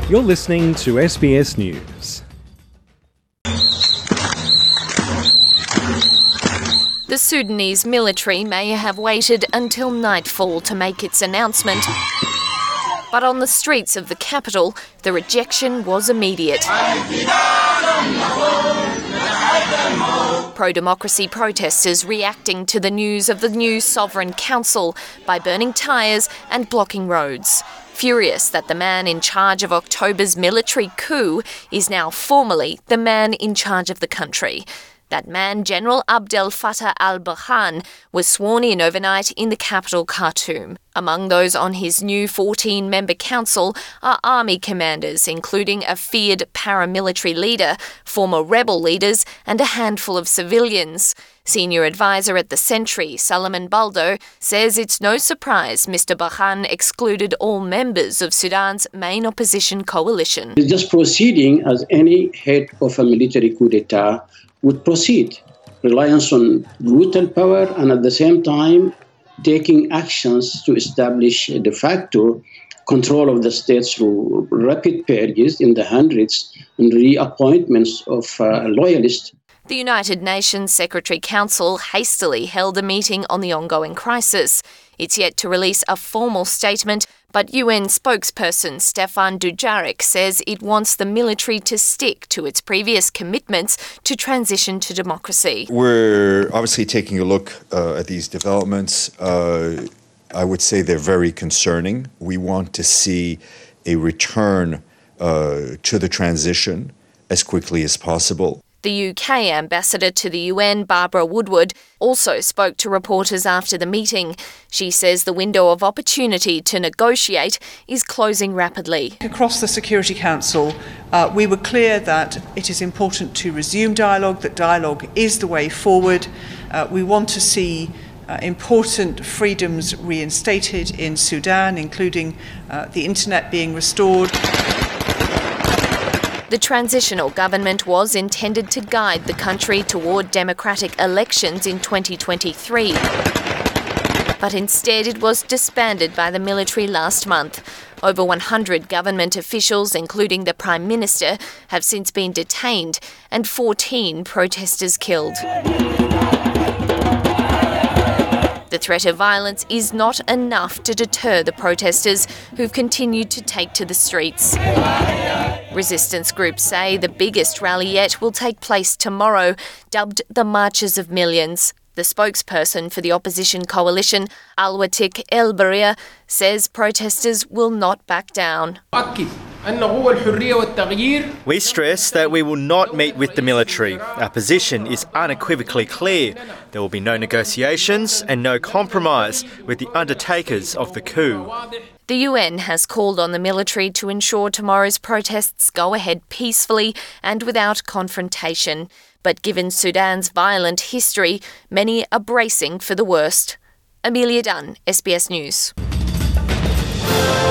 You're listening to SBS News. The Sudanese military may have waited until nightfall to make its announcement, but on the streets of the capital, the rejection was immediate. Pro-democracy protesters reacting to the news of the new Sovereign Council by burning tyres and blocking roads. Furious that the man in charge of October's military coup is now formally the man in charge of the country. That man, General Abdel Fattah al-Burhan, was sworn in overnight in the capital, Khartoum. Among those on his new 14-member council are army commanders, including a feared paramilitary leader, former rebel leaders, and a handful of civilians. Senior advisor at the Sentry, Salomon Baldo, says it's no surprise Mr. Burhan excluded all members of Sudan's main opposition coalition. It's just proceeding as any head of a military coup d'etat would proceed, reliance on brutal power and at the same time taking actions to establish de facto control of the state through rapid purges in the hundreds and reappointments of loyalists. The United Nations Secretary Council hastily held a meeting on the ongoing crisis. It's yet to release a formal statement, but UN spokesperson Stefan Dujarric says it wants the military to stick to its previous commitments to transition to democracy. We're obviously taking a look at these developments. I would say they're very concerning. We want to see a return to the transition as quickly as possible. The UK ambassador to the UN, Barbara Woodward, also spoke to reporters after the meeting. She says the window of opportunity to negotiate is closing rapidly. Across the Security Council, we were clear that it is important to resume dialogue, that dialogue is the way forward. We want to see important freedoms reinstated in Sudan, including the internet being restored. The transitional government was intended to guide the country toward democratic elections in 2023. But instead it was disbanded by the military last month. Over 100 government officials, including the Prime Minister, have since been detained and 14 protesters killed. The threat of violence is not enough to deter the protesters who've continued to take to the streets. Resistance groups say the biggest rally yet will take place tomorrow, dubbed the Marches of Millions. The spokesperson for the opposition coalition, Al-Watik El-Baria, says protesters will not back down. We stress that we will not meet with the military. Our position is unequivocally clear. There will be no negotiations and no compromise with the undertakers of the coup. The UN has called on the military to ensure tomorrow's protests go ahead peacefully and without confrontation. But given Sudan's violent history, many are bracing for the worst. Amelia Dunn, SBS News.